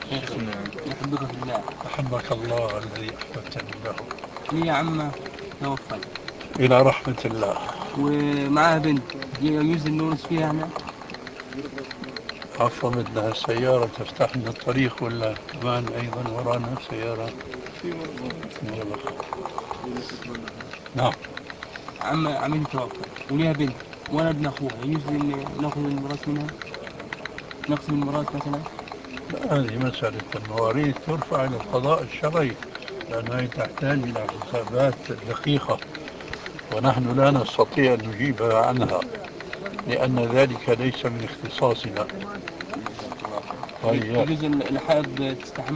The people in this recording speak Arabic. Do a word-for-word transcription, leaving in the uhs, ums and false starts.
شيخنا يحبك في الله. أحبك الله الذي أحببتني له. هي عمة توفت إلى رحمة الله. ومعاها بنت، يجوز النورس فيها هنا؟ عفوا، بدنا سيارة تفتح لنا الطريق ولا كمان أيضا ورانا سيارة؟ مغلقة. نعم. عم عمتي توفت وليها بنت وانا ابن اخوها، يجوز ان ناخذ الميراث منها؟ نقسم الميراث مثلا؟ لا، هذه مسألة المواريث ترفع إلى القضاء الشرعي، لأنها تحتاج إلى حسابات دقيقة ونحن لا نستطيع أن نجيب عنها لأن ذلك ليس من اختصاصنا. طيب. يجوز الحائض تستحمل